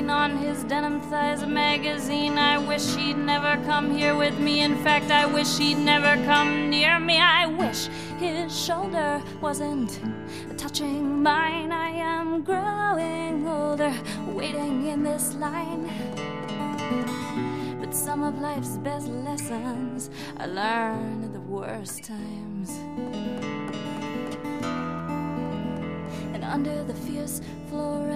seen on his denim thighs a magazine. I wish he'd never come here with me. In fact, I wish he'd never come near me. I wish his shoulder wasn't touching mine. I am growing older, waiting in this line. But some of life's best lessons I learned at the worst times. And under the fierce fluorescent